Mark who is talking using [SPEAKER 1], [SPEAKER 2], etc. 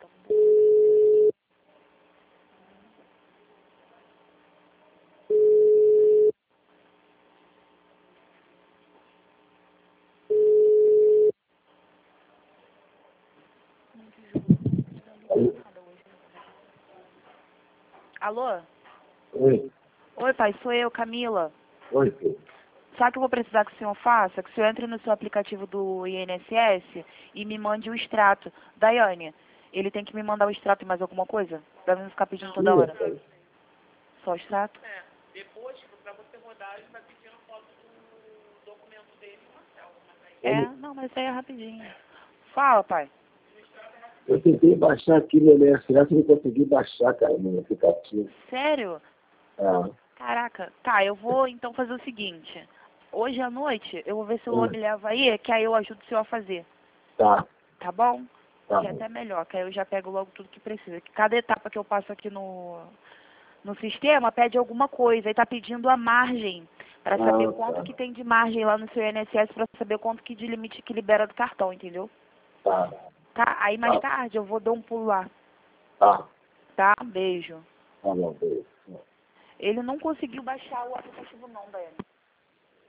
[SPEAKER 1] Alô?
[SPEAKER 2] Oi.
[SPEAKER 1] Oi, pai, sou eu, Camila.
[SPEAKER 2] Oi, filho.
[SPEAKER 1] Sabe o que eu vou precisar que o senhor faça? Que o senhor entre no seu aplicativo do INSS e me mande o extrato. Daiane, ele tem que me mandar o extrato e mais alguma coisa? Pra mim não ficar pedindo toda hora. Só o extrato?
[SPEAKER 3] Depois, pra você rodar, ele vai pedindo foto do documento dele e uma selfie.
[SPEAKER 1] É, não, mas isso aí é rapidinho. Fala, pai.
[SPEAKER 2] Eu tentei baixar aqui no INSS e não consegui baixar, cara, no aplicativo.
[SPEAKER 1] Sério?
[SPEAKER 2] Ah,
[SPEAKER 1] Caraca. Tá, eu vou então fazer o seguinte. Hoje à noite eu vou ver se o Lô
[SPEAKER 2] Ah.
[SPEAKER 1] me leva aí, que aí eu ajudo o senhor a fazer.
[SPEAKER 2] tá.
[SPEAKER 1] Tá bom?
[SPEAKER 2] Tá
[SPEAKER 1] Que é
[SPEAKER 2] bom.
[SPEAKER 1] até melhor, que aí eu já pego logo tudo que precisa. Que cada etapa que eu passo aqui no sistema pede alguma coisa. Aí tá pedindo a margem, para saber
[SPEAKER 2] Ah,
[SPEAKER 1] quanto
[SPEAKER 2] tá.
[SPEAKER 1] que tem de margem lá no seu INSS, para saber quanto que de limite que libera do cartão, entendeu?
[SPEAKER 2] Tá.
[SPEAKER 1] Tá? Aí mais
[SPEAKER 2] Tá.
[SPEAKER 1] tarde eu vou dar um pulo lá,
[SPEAKER 2] Tá.
[SPEAKER 1] tá? Beijo.
[SPEAKER 2] Tá bom, beijo.
[SPEAKER 1] Ele não conseguiu baixar o aplicativo não, Daiane.